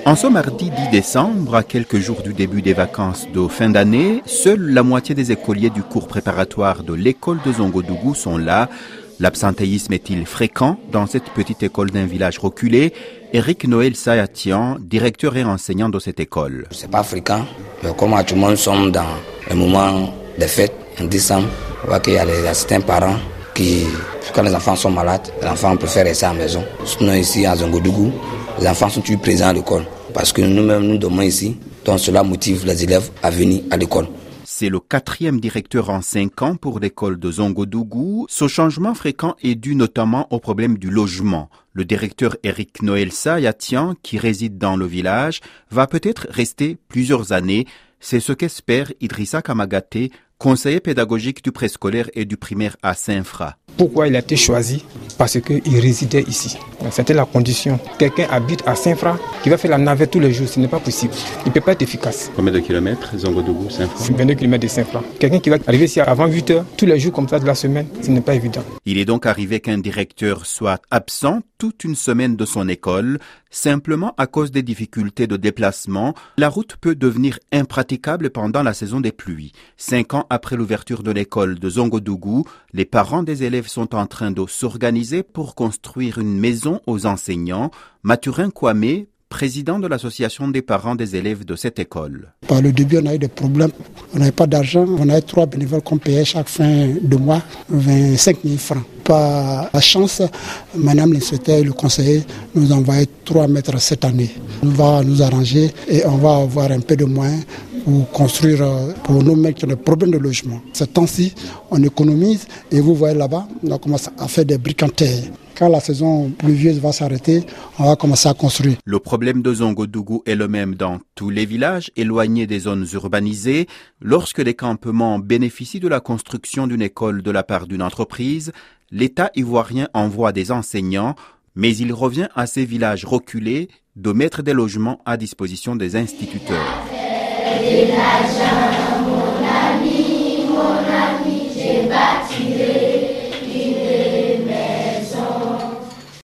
En ce mardi 10 décembre, à quelques jours du début des vacances de fin d'année, seule la moitié des écoliers du cours préparatoire de l'école de Zongodougou sont là. L'absentéisme est-il fréquent dans cette petite école d'un village reculé? Eric Noël Sayatian, directeur et enseignant de cette école. C'est pas fréquent, mais comme tout le monde sommes dans le moment des fêtes, en décembre, on voit qu'il y a certains parents qui, quand les enfants sont malades, les enfants préfèrent rester à la maison. Sinon ici à Zongodougou, les enfants sont toujours présents à l'école. Parce que nous-mêmes, nous dormons ici, donc cela motive les élèves à venir à l'école. C'est le 4e directeur en 5 ans pour l'école de Zongodougou. Ce changement fréquent est dû notamment au problème du logement. Le directeur Eric Noël Sayatian, qui réside dans le village, va peut-être rester plusieurs années. C'est ce qu'espère Idrissa Kamagaté, conseiller pédagogique du préscolaire et du primaire à Saint-Fra. Pourquoi il a été choisi? Parce qu'il résidait ici. C'était la condition. Quelqu'un habite à Saint-Fra, qui va faire la navette tous les jours, ce n'est pas possible. Il ne peut pas être efficace. Combien de kilomètres, Zongodougou, Saint-Fra? 22 km de Saint-Fra. Quelqu'un qui va arriver ici avant 8 heures, tous les jours comme ça de la semaine, ce n'est pas évident. Il est donc arrivé qu'un directeur soit absent toute une semaine de son école, simplement à cause des difficultés de déplacement. La route peut devenir impraticable pendant la saison des pluies. 5 ans après l'ouverture de l'école de Zongodougou, les parents des élèves sont en train de s'organiser pour construire une maison aux enseignants. Mathurin Kwame, président de l'association des parents des élèves de cette école. Par le début, on a eu des problèmes. On n'avait pas d'argent. On avait 3 bénévoles qu'on payait chaque fin de mois 25 000 francs. Par la chance, madame l'inspecteur et le conseiller nous envoyaient 3 mètres cette année. On va nous arranger et on va avoir un peu de moyens pour construire pour nos mecs qui ont des problèmes de logement. Ce temps-ci, on économise et vous voyez là-bas, on commence à faire des briques en terre. Quand la saison pluvieuse va s'arrêter, on va commencer à construire. Le problème de Zongodougou est le même dans tous les villages éloignés des zones urbanisées. Lorsque les campements bénéficient de la construction d'une école de la part d'une entreprise, l'État ivoirien envoie des enseignants, mais il revient à ces villages reculés de mettre des logements à disposition des instituteurs.